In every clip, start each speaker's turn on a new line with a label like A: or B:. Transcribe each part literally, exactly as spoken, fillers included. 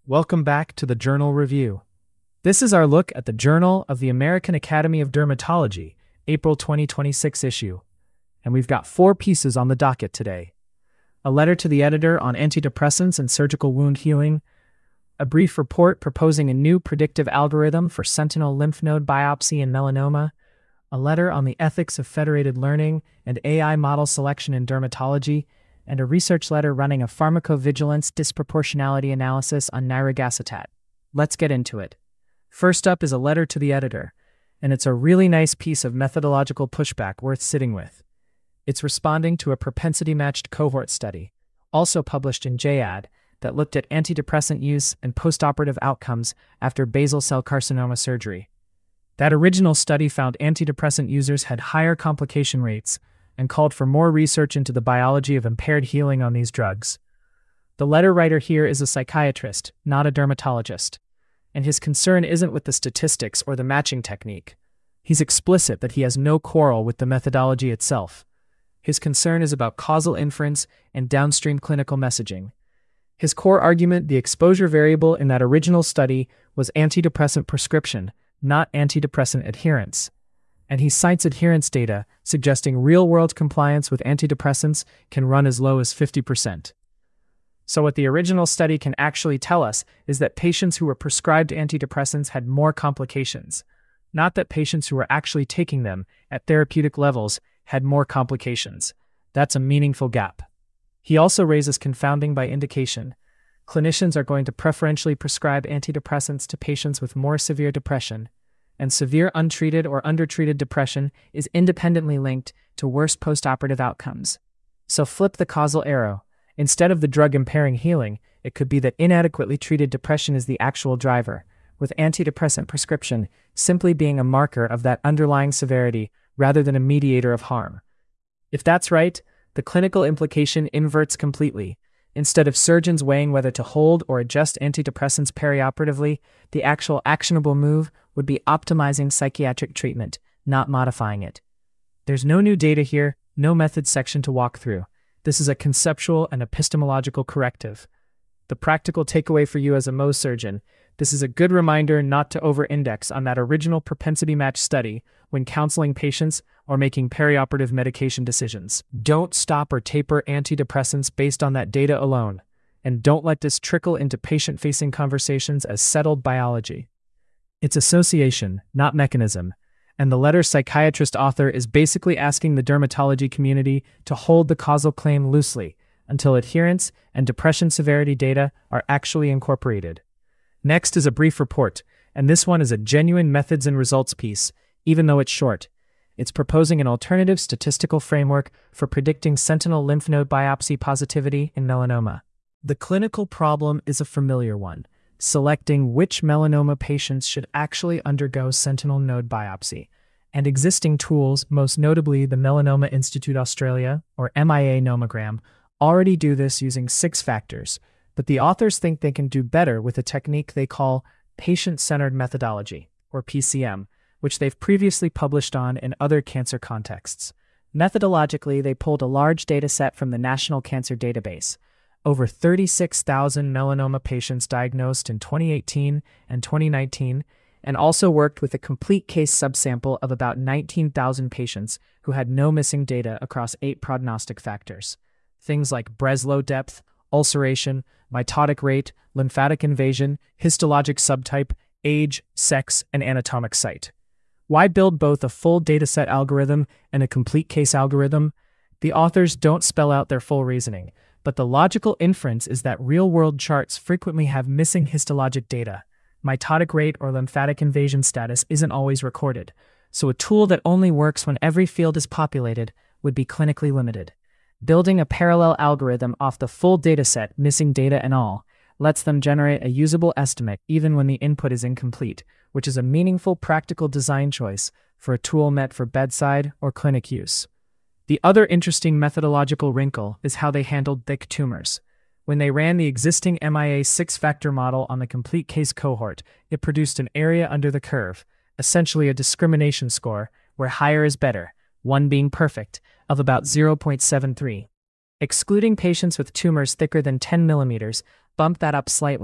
A: Welcome back to the Journal Review. This is our look at the Journal of the American Academy of Dermatology, April twenty twenty-six issue. And we've got four pieces on the docket today. A letter to the editor on antidepressants and surgical wound healing, a brief report proposing a new predictive algorithm for sentinel lymph node biopsy and melanoma, a letter on the ethics of federated learning and A I model selection in dermatology, and a research letter running a pharmacovigilance disproportionality analysis on nirogacestat. Let's get into it. First up is a letter to the editor, and it's a really nice piece of methodological pushback worth sitting with. It's responding to a propensity-matched cohort study, also published in J A D, that looked at antidepressant use and postoperative outcomes after basal cell carcinoma surgery. That original study found antidepressant users had higher complication rates and called for more research into the biology of impaired healing on these drugs. The letter writer here is a psychiatrist, not a dermatologist, and his concern isn't with the statistics or the matching technique. He's explicit that he has no quarrel with the methodology itself. His concern is about causal inference and downstream clinical messaging. His core argument, the exposure variable in that original study, was antidepressant prescription, not antidepressant adherence. And he cites adherence data suggesting real-world compliance with antidepressants can run as low as fifty percent. So what the original study can actually tell us is that patients who were prescribed antidepressants had more complications, not that patients who were actually taking them at therapeutic levels had more complications. That's a meaningful gap. He also raises confounding by indication. Clinicians are going to preferentially prescribe antidepressants to patients with more severe depression, and severe untreated or undertreated depression is independently linked to worse postoperative outcomes. So flip the causal arrow. Instead of the drug impairing healing, it could be that inadequately treated depression is the actual driver, with antidepressant prescription simply being a marker of that underlying severity rather than a mediator of harm. If that's right, the clinical implication inverts completely. Instead of surgeons weighing whether to hold or adjust antidepressants perioperatively, the actual actionable move would be optimizing psychiatric treatment, not modifying it. There's no new data here, no methods section to walk through. This is a conceptual and epistemological corrective. The practical takeaway for you as a Mohs surgeon: this is a good reminder not to over-index on that original propensity-matched study when counseling patients or making perioperative medication decisions. Don't stop or taper antidepressants based on that data alone, and don't let this trickle into patient-facing conversations as settled biology. It's association, not mechanism, and the letter's psychiatrist author is basically asking the dermatology community to hold the causal claim loosely until adherence and depression severity data are actually incorporated. Next is a brief report, and this one is a genuine methods and results piece, even though it's short. It's proposing an alternative statistical framework for predicting sentinel lymph node biopsy positivity in melanoma. The clinical problem is a familiar one: selecting which melanoma patients should actually undergo sentinel node biopsy. And existing tools, most notably the Melanoma Institute Australia, or M I A nomogram, already do this using six factors, but the authors think they can do better with a technique they call patient-centered methodology, or P C M, which they've previously published on in other cancer contexts. Methodologically, they pulled a large dataset from the National Cancer Database, over thirty-six thousand melanoma patients diagnosed in twenty eighteen and twenty nineteen, and also worked with a complete case subsample of about nineteen thousand patients who had no missing data across eight prognostic factors. Things like Breslow depth, ulceration, mitotic rate, lymphatic invasion, histologic subtype, age, sex, and anatomic site. Why build both a full dataset algorithm and a complete case algorithm? The authors don't spell out their full reasoning, but the logical inference is that real-world charts frequently have missing histologic data. Mitotic rate or lymphatic invasion status isn't always recorded, so a tool that only works when every field is populated would be clinically limited. Building a parallel algorithm off the full dataset, missing data and all, lets them generate a usable estimate even when the input is incomplete, which is a meaningful practical design choice for a tool meant for bedside or clinic use. The other interesting methodological wrinkle is how they handled thick tumors. When they ran the existing M I A six-factor model on the complete case cohort, it produced an area under the curve, essentially a discrimination score, where higher is better, one being perfect, of about zero point seven three. Excluding patients with tumors thicker than ten millimeters bumped that up slightly,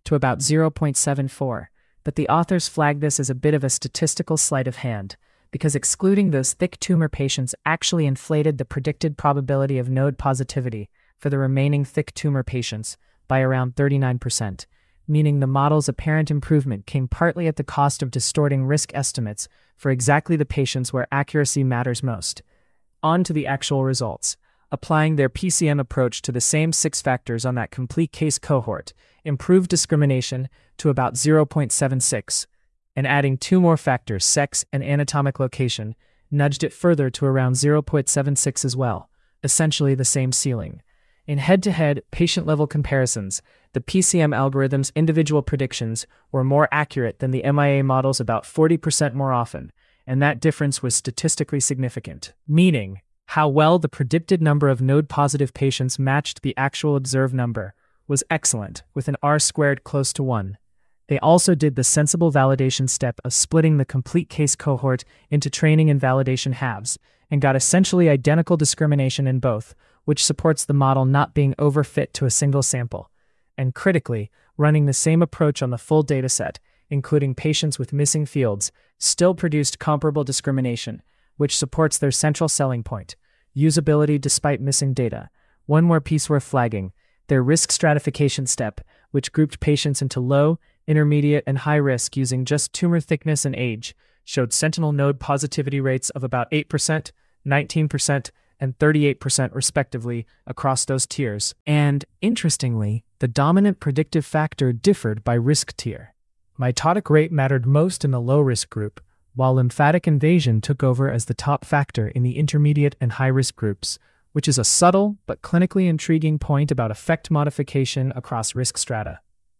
A: to about zero point seven four, but the authors flag this as a bit of a statistical sleight of hand, because excluding those thick tumor patients actually inflated the predicted probability of node positivity for the remaining thick tumor patients by around thirty-nine percent, meaning the model's apparent improvement came partly at the cost of distorting risk estimates for exactly the patients where accuracy matters most. On to the actual results. Applying their P C M approach to the same six factors on that complete case cohort improved discrimination to about zero point seven six, and adding two more factors, sex and anatomic location, nudged it further to around zero point seven six as well, essentially the same ceiling. In head-to-head, patient-level comparisons, the P C M algorithm's individual predictions were more accurate than the M I A models about forty percent more often, and that difference was statistically significant, meaning how well the predicted number of node-positive patients matched the actual observed number was excellent, with an R-squared close to one. They also did the sensible validation step of splitting the complete case cohort into training and validation halves, and got essentially identical discrimination in both, which supports the model not being overfit to a single sample. And critically, running the same approach on the full dataset, including patients with missing fields, still produced comparable discrimination, which supports their central selling point, usability despite missing data. One more piece worth flagging, their risk stratification step, which grouped patients into low, intermediate, and high risk using just tumor thickness and age, showed sentinel node positivity rates of about eight percent, nineteen percent, and thirty-eight percent respectively across those tiers. And, interestingly, the dominant predictive factor differed by risk tier. Mitotic rate mattered most in the low-risk group, while lymphatic invasion took over as the top factor in the intermediate and high-risk groups, which is a subtle but clinically intriguing point about effect modification across risk strata.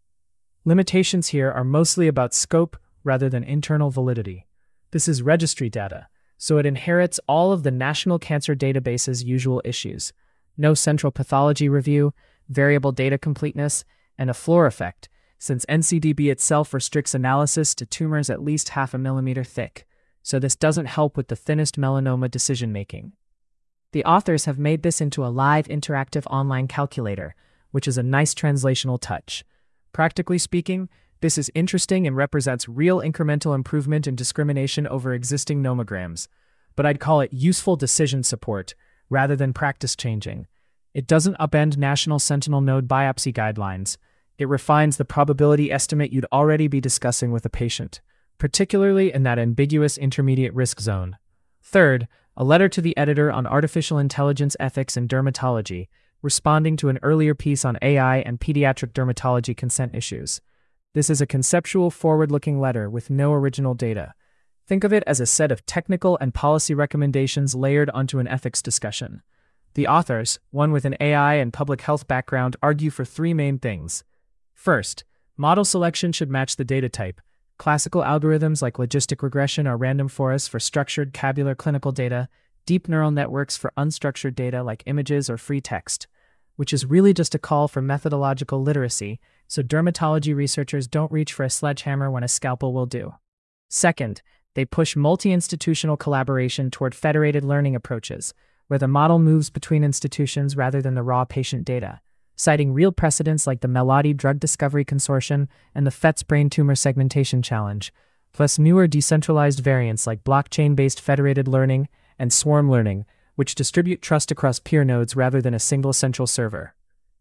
A: Limitations here are mostly about scope rather than internal validity. This is registry data, so it inherits all of the National Cancer Database's usual issues: no central pathology review, variable data completeness, and a floor effect, since N C D B itself restricts analysis to tumors at least half a millimeter thick, so this doesn't help with the thinnest melanoma decision-making. The authors have made this into a live interactive online calculator, which is a nice translational touch. Practically speaking, this is interesting and represents real incremental improvement in discrimination over existing nomograms, but I'd call it useful decision support rather than practice changing. It doesn't upend national sentinel node biopsy guidelines. It refines the probability estimate you'd already be discussing with a patient, particularly in that ambiguous intermediate risk zone. Third, a letter to the editor on artificial intelligence ethics in dermatology, responding to an earlier piece on A I and pediatric dermatology consent issues. This is a conceptual, forward-looking letter with no original data. Think of it as a set of technical and policy recommendations layered onto an ethics discussion. The authors, one with an A I and public health background, argue for three main things. First, model selection should match the data type. Classical algorithms like logistic regression or random forests for structured tabular clinical data, deep neural networks for unstructured data like images or free text, which is really just a call for methodological literacy, so dermatology researchers don't reach for a sledgehammer when a scalpel will do. Second, they push multi-institutional collaboration toward federated learning approaches, where the model moves between institutions rather than the raw patient data, citing real precedents like the Melody Drug Discovery Consortium and the F E T S Brain Tumor Segmentation Challenge, plus newer decentralized variants like blockchain-based federated learning and swarm learning, which distribute trust across peer nodes rather than a single central server.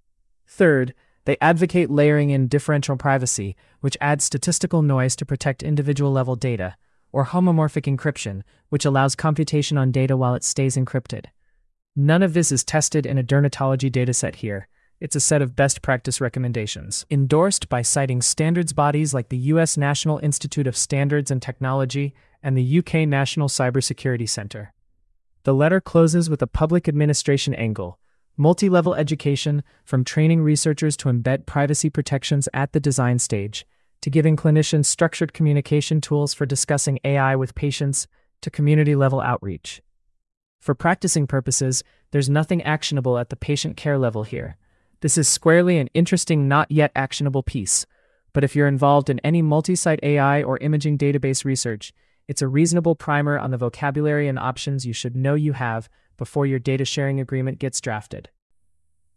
A: Third, they advocate layering in differential privacy, which adds statistical noise to protect individual-level data, or homomorphic encryption, which allows computation on data while it stays encrypted. None of this is tested in a dermatology dataset here. It's a set of best practice recommendations, endorsed by citing standards bodies like the U S National Institute of Standards and Technology and the U K National Cybersecurity Centre. The letter closes with a public administration angle, multi-level education, from training researchers to embed privacy protections at the design stage, to giving clinicians structured communication tools for discussing A I with patients, to community-level outreach. For practicing purposes, there's nothing actionable at the patient care level here. This is squarely an interesting not yet actionable piece, but if you're involved in any multi-site A I or imaging database research, it's a reasonable primer on the vocabulary and options you should know you have before your data sharing agreement gets drafted.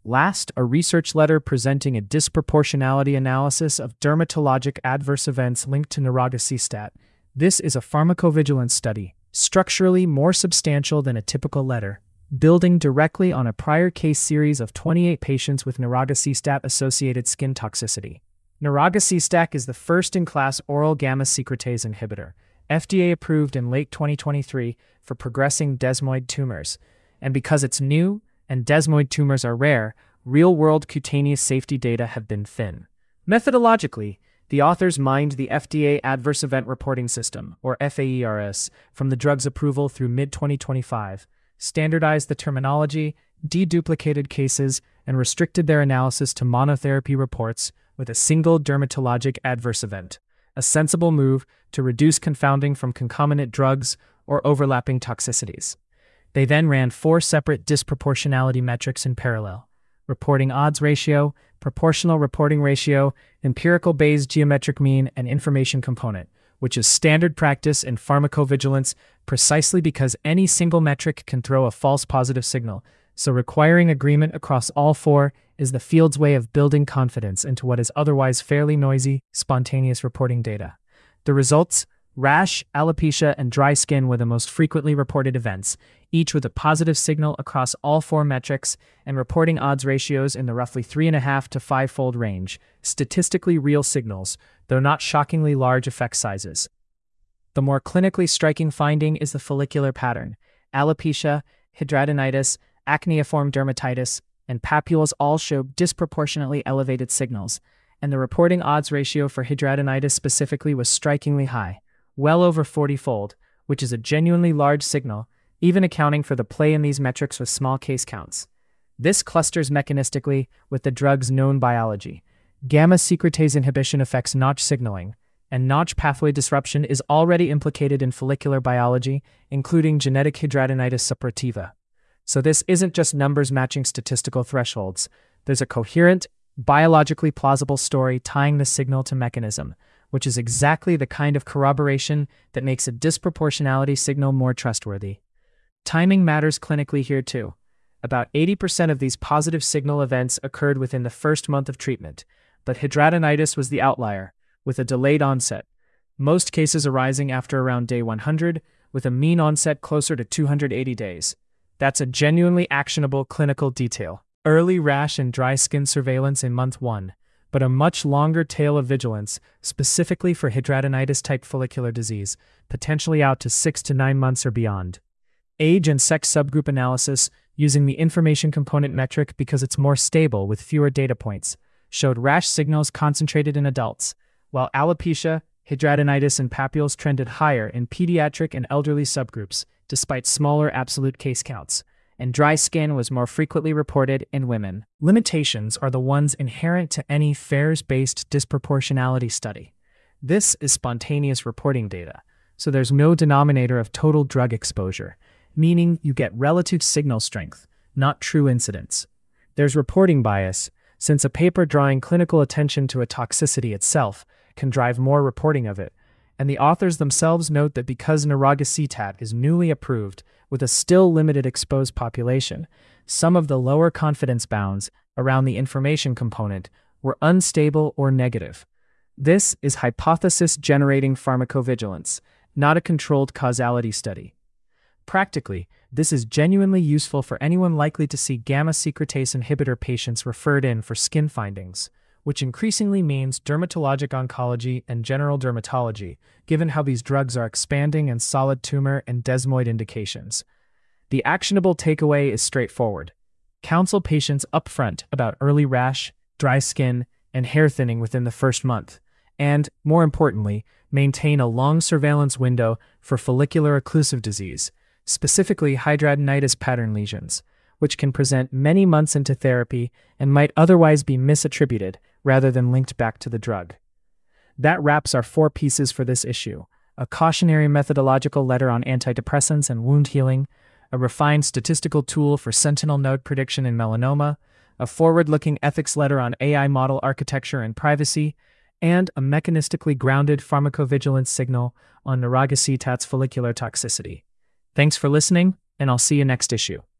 A: Last, a research letter presenting a disproportionality analysis of dermatologic adverse events linked to nirogacestat. This is a pharmacovigilance study, structurally more substantial than a typical letter, building directly on a prior case series of twenty-eight patients with nirogacestat-associated skin toxicity. Nirogacestat is the first-in-class oral gamma secretase inhibitor, F D A approved in late twenty twenty-three for progressing desmoid tumors, and because it's new and desmoid tumors are rare, real-world cutaneous safety data have been thin. Methodologically, the authors mined the F D A Adverse Event Reporting System, or F A E R S, from the drug's approval through mid twenty twenty-five, standardized the terminology, deduplicated cases, and restricted their analysis to monotherapy reports with a single dermatologic adverse event, a sensible move to reduce confounding from concomitant drugs or overlapping toxicities. They then ran four separate disproportionality metrics in parallel: reporting odds ratio, proportional reporting ratio, empirical Bayes geometric mean, and information component, which is standard practice in pharmacovigilance precisely because any single metric can throw a false positive signal, so requiring agreement across all four is the field's way of building confidence into what is otherwise fairly noisy, spontaneous reporting data. The results? Rash, alopecia, and dry skin were the most frequently reported events, each with a positive signal across all four metrics, and reporting odds ratios in the roughly three and a half to five-fold range, statistically real signals, though not shockingly large effect sizes. The more clinically striking finding is the follicular pattern. Alopecia, hidradenitis, acneiform dermatitis, and papules all show disproportionately elevated signals, and the reporting odds ratio for hidradenitis specifically was strikingly high, well over forty-fold, which is a genuinely large signal, even accounting for the play in these metrics with small case counts. This clusters mechanistically with the drug's known biology. Gamma secretase inhibition affects Notch signaling, and Notch pathway disruption is already implicated in follicular biology, including genetic hidradenitis suppurativa. So this isn't just numbers matching statistical thresholds. There's a coherent, biologically plausible story tying the signal to mechanism, which is exactly the kind of corroboration that makes a disproportionality signal more trustworthy. Timing matters clinically here too. About eighty percent of these positive signal events occurred within the first month of treatment, but hidradenitis was the outlier, with a delayed onset, most cases arising after around day one hundred, with a mean onset closer to two hundred eighty days. That's a genuinely actionable clinical detail. Early rash and dry skin surveillance in month one, but a much longer tail of vigilance, specifically for hidradenitis-type follicular disease, potentially out to six to nine months or beyond. Age and sex subgroup analysis, using the information component metric because it's more stable with fewer data points, showed rash signals concentrated in adults, while alopecia, hidradenitis, and papules trended higher in pediatric and elderly subgroups, despite smaller absolute case counts, and dry skin was more frequently reported in women. Limitations are the ones inherent to any F A E R S-based disproportionality study. This is spontaneous reporting data, so there's no denominator of total drug exposure, meaning you get relative signal strength, not true incidence. There's reporting bias, since a paper drawing clinical attention to a toxicity itself can drive more reporting of it, and the authors themselves note that because nirogacestat is newly approved with a still limited exposed population, some of the lower confidence bounds around the information component were unstable or negative. This is hypothesis-generating pharmacovigilance, not a controlled causality study. Practically, this is genuinely useful for anyone likely to see gamma secretase inhibitor patients referred in for skin findings, which increasingly means dermatologic oncology and general dermatology, given how these drugs are expanding in solid tumor and desmoid indications. The actionable takeaway is straightforward. Counsel patients upfront about early rash, dry skin, and hair thinning within the first month, and, more importantly, maintain a long surveillance window for follicular occlusive disease, specifically hidradenitis pattern lesions, which can present many months into therapy and might otherwise be misattributed rather than linked back to the drug. That wraps our four pieces for this issue: a cautionary methodological letter on antidepressants and wound healing, a refined statistical tool for sentinel node prediction in melanoma, a forward-looking ethics letter on A I model architecture and privacy, and a mechanistically grounded pharmacovigilance signal on nirogacestat's follicular toxicity. Thanks for listening, and I'll see you next issue.